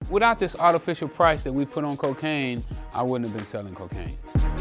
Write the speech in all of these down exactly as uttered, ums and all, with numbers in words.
Without this artificial price that we put on cocaine, I wouldn't have been selling cocaine.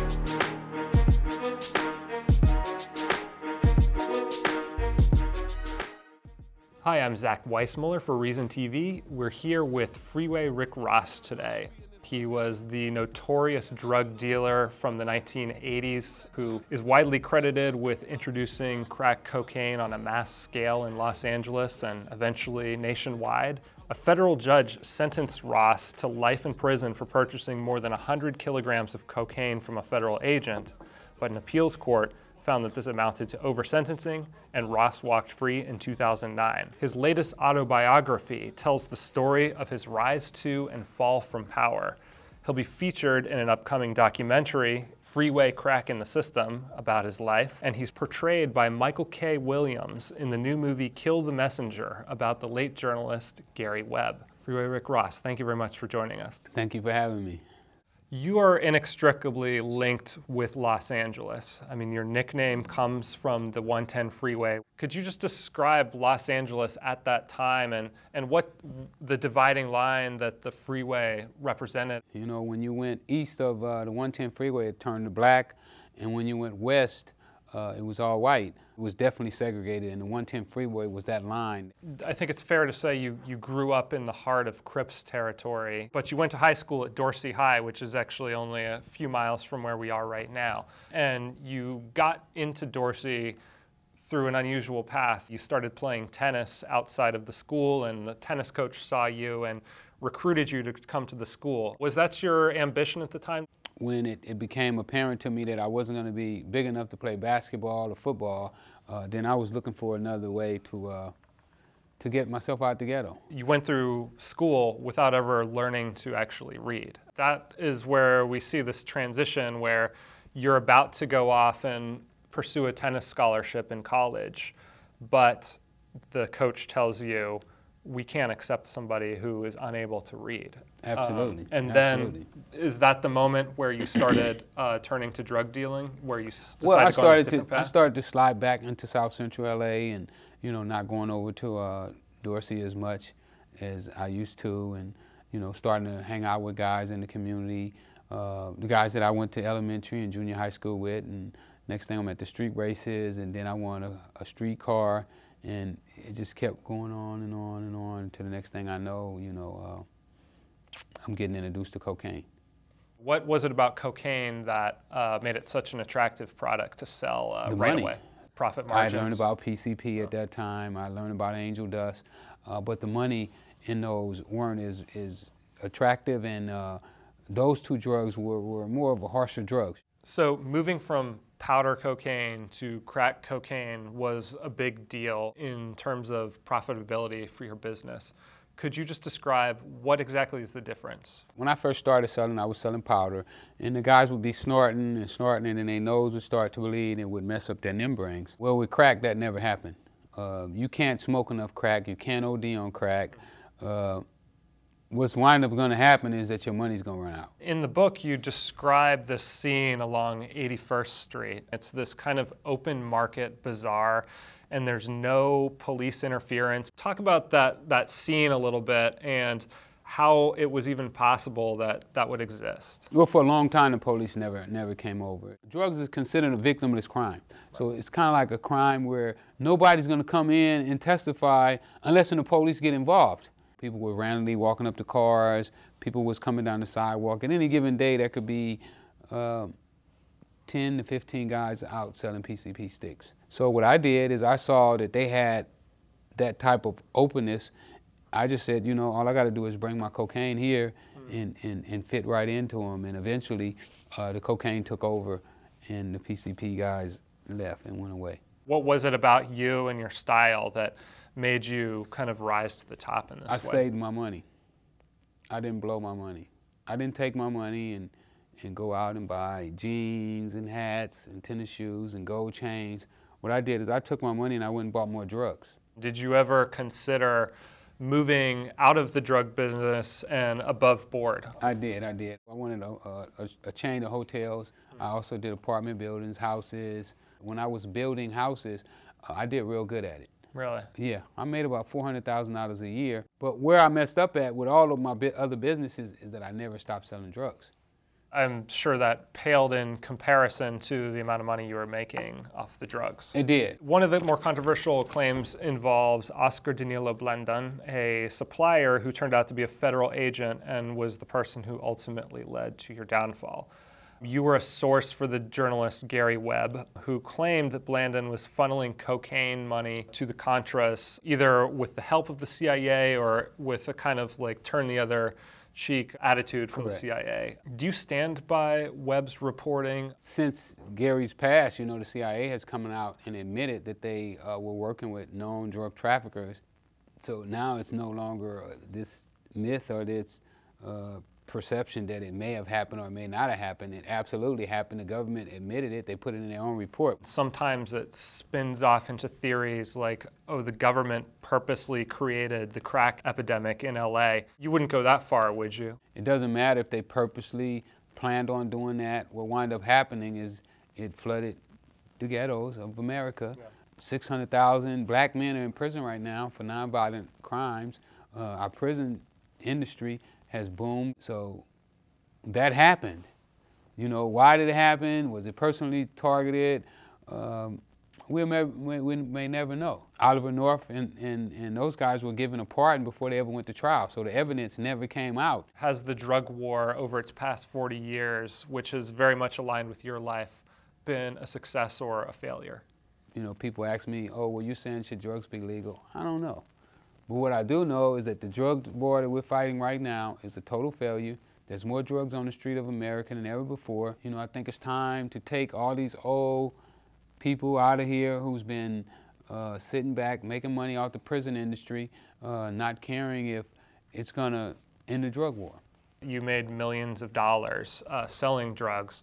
Hi, I'm Zach Weissmuller for Reason T V. We're here with Freeway Rick Ross today. He was the notorious drug dealer from the nineteen eighties who is widely credited with introducing crack cocaine on a mass scale in Los Angeles and eventually nationwide. A federal judge sentenced Ross to life in prison for purchasing more than one hundred kilograms of cocaine from a federal agent, but an appeals court found that this amounted to over-sentencing, and Ross walked free in two thousand nine. His latest autobiography tells the story of his rise to and fall from power. He'll be featured in an upcoming documentary, Freeway Crack in the System, about his life, and he's portrayed by Michael K. Williams in the new movie Kill the Messenger about the late journalist Gary Webb. Freeway Rick Ross, thank you very much for joining us. Thank you for having me. You are inextricably linked with Los Angeles. I mean, your nickname comes from the one ten freeway. Could you just describe Los Angeles at that time and, and what the dividing line that the freeway represented? You know, when you went east of uh, the one ten freeway, it turned to black, and when you went west, uh, it was all white. It was definitely segregated, and the one ten freeway was that line. I think it's fair to say you, you grew up in the heart of Crips territory, but you went to high school at Dorsey High, which is actually only a few miles from where we are right now. And you got into Dorsey through an unusual path. You started playing tennis outside of the school, and the tennis coach saw you and recruited you to come to the school. Was that your ambition at the time? When it, it became apparent to me that I wasn't going to be big enough to play basketball or football, uh, then I was looking for another way to uh, to get myself out the ghetto. You went through school without ever learning to actually read. That is where we see this transition where you're about to go off and pursue a tennis scholarship in college, but the coach tells you, we can't accept somebody who is unable to read. Absolutely. Um, and Absolutely. then, is that the moment where you started uh, turning to drug dealing, where you s- decided well, I to go on this started different to path? I started to slide back into South Central L A, and you know, not going over to uh, Dorsey as much as I used to, and you know, starting to hang out with guys in the community, uh, the guys that I went to elementary and junior high school with, and next thing I'm at the street races, and then I won a, a street car. And it just kept going on and on and on until the next thing I know, you know, uh, I'm getting introduced to cocaine. What was it about cocaine that uh, made it such an attractive product to sell uh, The right money. away? Profit margins? I learned about P C P at that time. I learned about angel dust, uh, but the money in those weren't as, as attractive, and uh, those two drugs were, were more of a harsher drugs. So moving from powder cocaine to crack cocaine was a big deal in terms of profitability for your business. Could you just describe what exactly is the difference? When I first started selling, I was selling powder, and the guys would be snorting and snorting, and then their nose would start to bleed and it would mess up their membranes. Well, with crack, that never happened. Uh, you can't smoke enough crack, you can't O D on crack. Uh, What's wind up going to happen is that your money's going to run out. In the book, you describe this scene along eighty-first street. It's this kind of open market bazaar, and there's no police interference. Talk about that, that scene a little bit and how it was even possible that that would exist. Well, for a long time, the police never never came over. Drugs is considered a victimless crime. So it's kind of like a crime where nobody's going to come in and testify unless the police get involved. People were randomly walking up to cars. People was coming down the sidewalk. And any given day, there could be uh, ten to fifteen guys out selling P C P sticks. So what I did is I saw that they had that type of openness. I just said, you know, all I got to do is bring my cocaine here and, and, and fit right into them. And eventually, uh, the cocaine took over, and the P C P guys left and went away. What was it about you and your style that made you kind of rise to the top in this I way? saved my money. I didn't blow my money. I didn't take my money and, and go out and buy jeans and hats and tennis shoes and gold chains. What I did is I took my money and I went and bought more drugs. Did you ever consider moving out of the drug business and above board? I did, I did. I wanted a, a, a chain of hotels. I also did apartment buildings, houses. When I was building houses, uh, I did real good at it. Really? Yeah, I made about four hundred thousand dollars a year. But where I messed up at with all of my bi- other businesses is that I never stopped selling drugs. I'm sure that paled in comparison to the amount of money you were making off the drugs. It did. One of the more controversial claims involves Oscar Danilo Blandon, a supplier who turned out to be a federal agent and was the person who ultimately led to your downfall. You were a source for the journalist Gary Webb, who claimed that Blandon was funneling cocaine money to the Contras, either with the help of the C I A or with a kind of like turn the other cheek attitude from Correct. the C I A. Do you stand by Webb's reporting? Since Gary's passed, you know, the C I A has come out and admitted that they uh, were working with known drug traffickers. So now it's no longer uh, this myth or this uh, perception that it may have happened or it may not have happened. It absolutely happened. The government admitted it. They put it in their own report. Sometimes it spins off into theories like, oh, the government purposely created the crack epidemic in L A. You wouldn't go that far, would you? It doesn't matter if they purposely planned on doing that. What wound up happening is it flooded the ghettos of America. Yeah. six hundred thousand black men are in prison right now for nonviolent crimes. Uh, our prison industry has boomed. So that happened. You know, why did it happen? Was it personally targeted? Um, we, may, we, we may never know. Oliver North and, and, and those guys were given a pardon before they ever went to trial, so the evidence never came out. Has the drug war over its past forty years, which is very much aligned with your life, been a success or a failure? You know, people ask me, oh, well, you're saying should drugs be legal? I don't know. But what I do know is that the drug war that we're fighting right now is a total failure. There's more drugs on the street of America than ever before. You know, I think it's time to take all these old people out of here who's been uh, sitting back, making money off the prison industry, uh, not caring if it's gonna end the drug war. You made millions of dollars uh, selling drugs.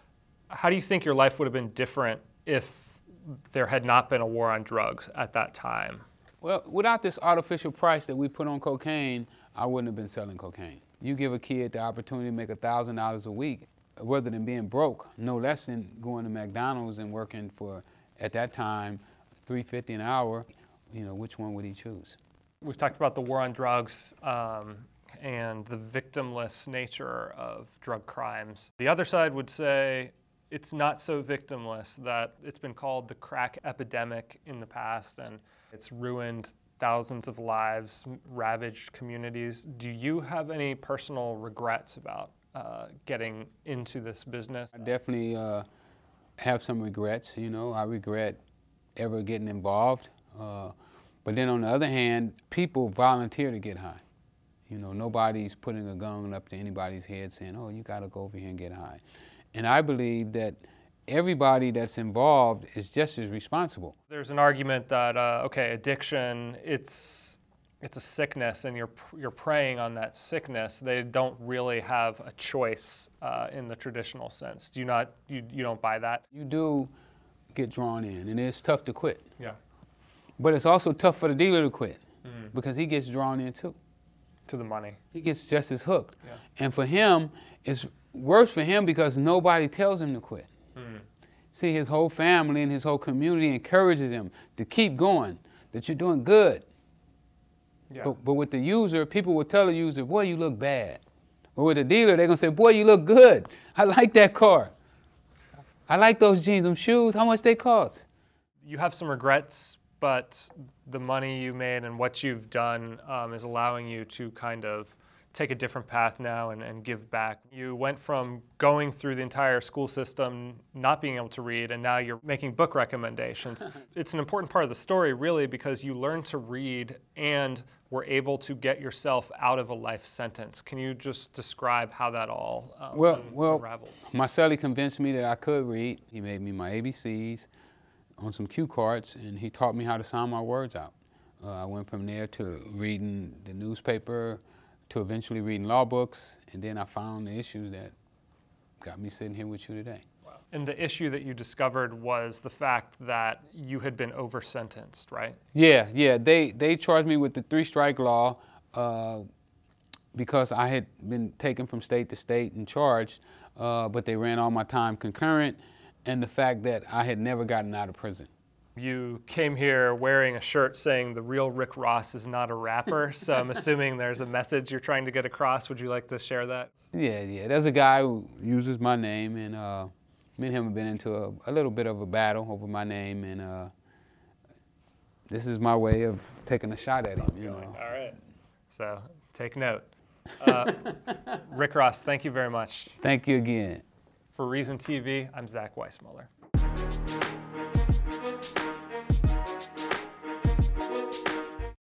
How do you think your life would have been different if there had not been a war on drugs at that time? Well, without this artificial price that we put on cocaine, I wouldn't have been selling cocaine. You give a kid the opportunity to make one thousand dollars a week, rather than being broke, no less than going to McDonald's and working for, at that time, three fifty an hour, you know, which one would he choose? We've talked about the war on drugs um, and the victimless nature of drug crimes. The other side would say it's not so victimless, that it's been called the crack epidemic in the past, and it's ruined thousands of lives, ravaged communities. Do you have any personal regrets about uh, getting into this business? I definitely uh, have some regrets, you know. I regret ever getting involved. Uh, but then on the other hand, people volunteer to get high. You know, nobody's putting a gun up to anybody's head saying, oh, you gotta go over here and get high. And I believe that everybody that's involved is just as responsible. There's an argument that, uh, okay, addiction, it's it's a sickness, and you're you're preying on that sickness. They don't really have a choice uh, in the traditional sense. Do you not, you, you don't buy that? You do get drawn in, and it's tough to quit. Yeah. But it's also tough for the dealer to quit, mm. because he gets drawn in too. To the money. He gets just as hooked. Yeah. And for him, it's worse for him because nobody tells him to quit. Mm. See, his whole family and his whole community encourages him to keep going, that you're doing good. Yeah. But, but with the user, people will tell the user, boy, you look bad. But with the dealer, they're going to say, boy, you look good. I like that car. I like those jeans, them shoes. How much they cost? You have some regrets, but the money you made and what you've done um, is allowing you to kind of take a different path now and, and give back. You went from going through the entire school system, not being able to read, and now you're making book recommendations. It's an important part of the story, really, because you learned to read and were able to get yourself out of a life sentence. Can you just describe how that all um, well, well, unraveled? My cellie convinced me that I could read. He made me my A B Cs on some cue cards, and he taught me how to sound my words out. Uh, I went from there to reading the newspaper, to eventually reading law books, and then I found the issues that got me sitting here with you today. Wow. And the issue that you discovered was the fact that you had been over-sentenced, right? Yeah, yeah. They, they charged me with the three-strike law uh, because I had been taken from state to state and charged, uh, but they ran all my time concurrent, and the fact that I had never gotten out of prison. You came here wearing a shirt saying the real Rick Ross is not a rapper, so I'm assuming there's a message you're trying to get across. Would you like to share that? Yeah, yeah. There's a guy who uses my name, and uh, me and him have been into a, a little bit of a battle over my name, and uh, this is my way of taking a shot at him. You know. All right. So take note. Uh, Rick Ross, thank you very much. Thank you again. For Reason T V, I'm Zach Weissmuller.